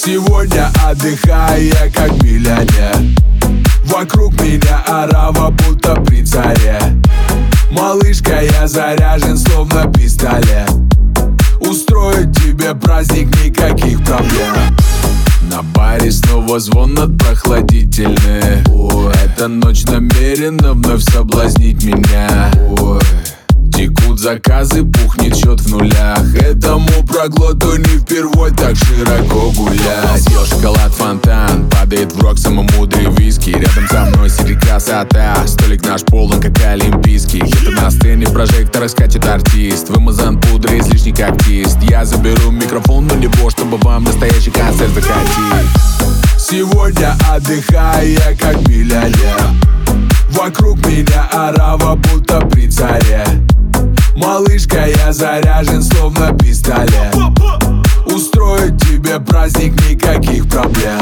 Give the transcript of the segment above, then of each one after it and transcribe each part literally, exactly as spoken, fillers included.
Сегодня отдыхаю я как миллионер. Вокруг меня орава, будто при царе. Малышка, я заряжен, словно пистолет. Устроить тебе праздник, никаких проблем. На баре снова звон от прохладительный. Ой, эта ночь намерена вновь соблазнить меня. Ой, текут заказы, пухнет счет в нулях. Этому проглоту не впервой так широко гулять. Съел шоколад, фонтан, падает в рог самый мудрый виски. Рядом со мной сидит красота, столик наш полон, как олимпийский. Где-то на сцене в прожекторах скачет артист, вымазан пудрой, излишний актист. Я заберу микрофон у него, чтобы вам настоящий концерт захотеть. Сегодня отдыхаю я как миллионер. Вокруг меня орава, будто при царе. Малышка, я заряжен, словно пистолет. Устроить тебе праздник, никаких проблем.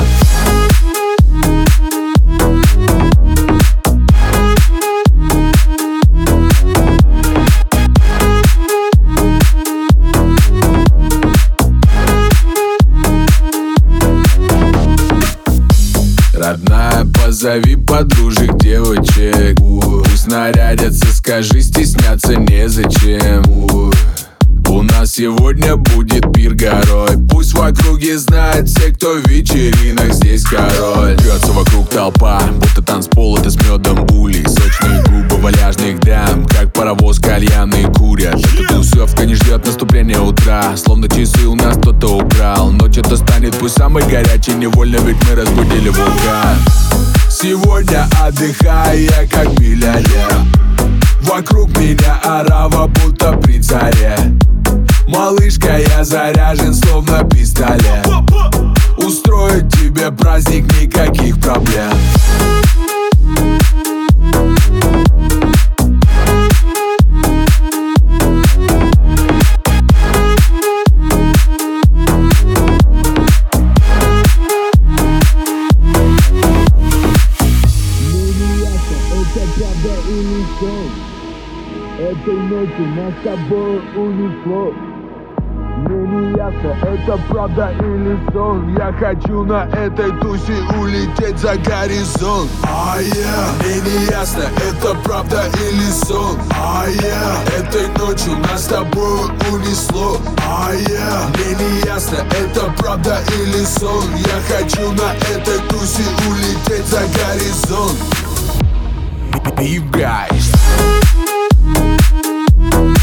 Родная, позови подружек, девочек. Пусть нарядятся, скажи, стесняться незачем. У нас сегодня будет пир горой. Пусть в округе знают все, кто в вечеринок здесь король. Бьется вокруг толпа, будто танцпол, это с медом улей. Сочные губы валяжных дам, как паровоз кальянные курят. Эта тусовка не ждет наступления утра, словно часы у нас кто-то украл. Ночь это станет пусть самой горячей, невольно, ведь мы разбудили вулкан. Сегодня отдыхаю я как миллионер. Вокруг меня орава, будто при царе. Малышка, я заряжен, словно пистолет. Устроить тебе праздник, никаких проблем. Этой ночью нас с тобой унесло. Мне не ясно, это правда или сон. Я хочу на этой тусе улететь за горизонт. А я, мне не ясно, это правда или сон. А я, этой ночью нас с тобой унесло. А я, мне не ясно, это правда или сон. Я хочу на этой тусе улететь за горизонт. You guys.